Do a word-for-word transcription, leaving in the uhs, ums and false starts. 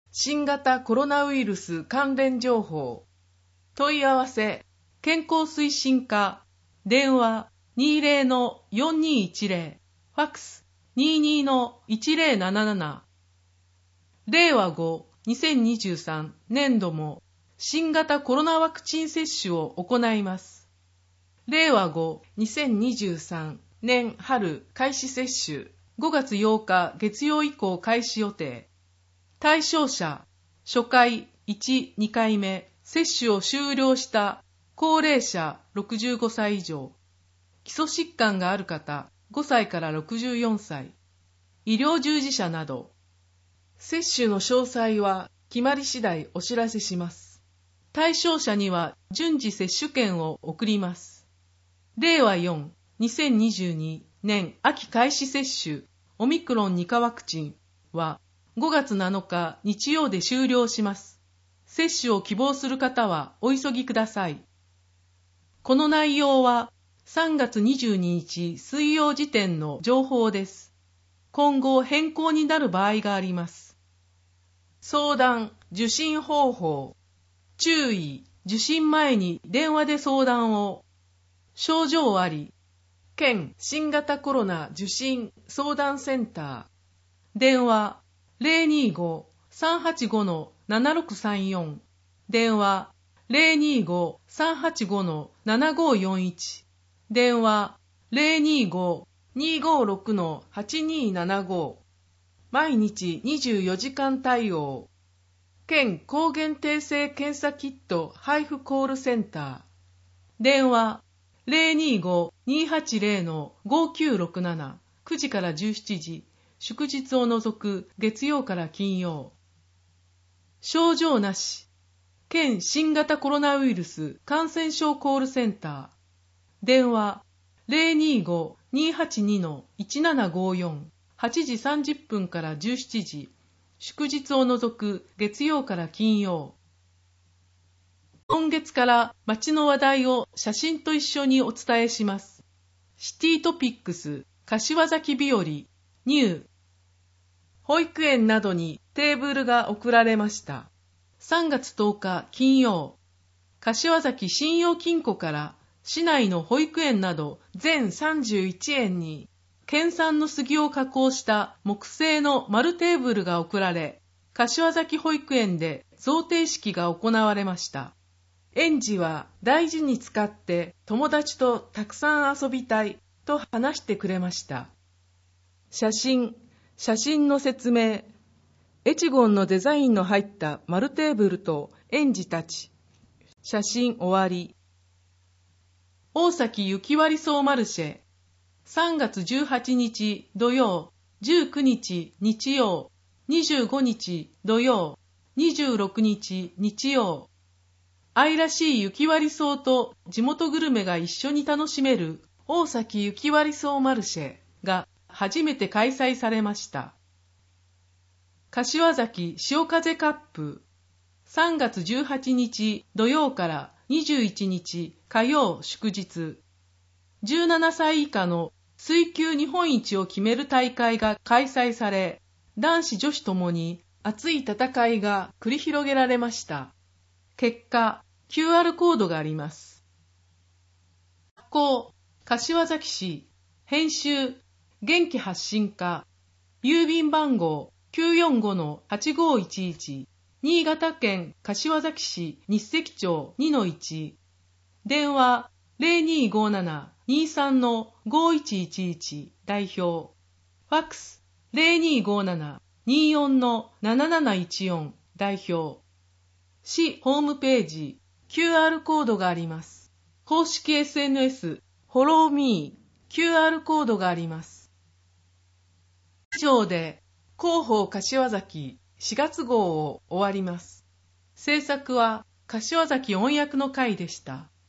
新型コロナウイルス関連情報。問い合わせ、健康推進課、電話 にじゅう の よんにーいちぜろ、ファックス にじゅうに の いちぜろなななな。れいわご、にせんにじゅうさん年度も新型コロナワクチン接種を行います。れいわご、にせんにじゅうさん年春開始接種、ごがつようか月曜以降開始予定。対象者、初回いち、にかいめ、接種を終了した高齢者ろくじゅうごさい以上、基礎疾患がある方ごさいからろくじゅうよんさい、医療従事者など。接種の詳細は決まり次第お知らせします。対象者には順次接種券を送ります。れいわよん、にせんにじゅうに年秋開始接種オミクロンに価ワクチンはごがつなのか日曜で終了します。接種を希望する方はお急ぎください。この内容はさんがつにじゅうににち水曜時点の情報です。今後変更になる場合があります。相談・受診方法。注意・受診前に電話で相談を。症状あり。県新型コロナ受診相談センター。電話 ゼロにーご さんはちご ななろくさんよん。電話 ゼロにーご さんはちご ななごよんいち。電話 ゼロにーご にーごろく はちにーななご。毎日にじゅうよじかん対応。県抗原定性検査キット配布コールセンター。電話 ゼロにーご にーはちゼロ ごきゅうろくなな。くじからじゅうしちじ。祝日を除く月曜から金曜。症状なし。県新型コロナウイルス感染症コールセンター。電話 ゼロにーご にーはちに いちななごよん。はちじさんじゅっぷんからじゅうしちじ。祝日を除く月曜から金曜。今月から街の話題を写真と一緒にお伝えします。シティトピックス柏崎日和ニュー。保育園などにテーブルが贈られました。さんがつとおか金曜、柏崎信用金庫から市内の保育園など全さんじゅういちえんに県産の杉を加工した木製の丸テーブルが贈られ、柏崎保育園で贈呈式が行われました。園児は大事に使って友達とたくさん遊びたいと話してくれました。写真、写真の説明。エチゴンのデザインの入った丸テーブルと園児たち。写真終わり。大崎雪割荘マルシェ。さんがつじゅうはちにち土曜、じゅうくにち日曜、にじゅうごにち土曜、にじゅうろくにち日曜。愛らしい雪割荘と地元グルメが一緒に楽しめる大崎雪割荘マルシェが初めて開催されました。柏崎潮風カップ。さんがつじゅうはちにち土曜からにじゅういちにち火曜祝日。じゅうななさい以下の水球日本一を決める大会が開催され、男子女子ともに熱い戦いが繰り広げられました。結果、キューアール コードがあります。発行、柏崎市、編集、元気発信課、郵便番号 きゅうよんご はちごいちいち、新潟県柏崎市日石町 にのいち、電話 ゼロにーごーなな にーさん ごいちいちいち 代表、ファックス ゼロにーごーなな にーよん なななないちよん 代表、市ホームページ、キューアール コードがあります。公式 エスエヌエス、フォローミー、キューアール コードがあります。以上で、広報柏崎しがつ号を終わります。制作は柏崎音訳の会でした。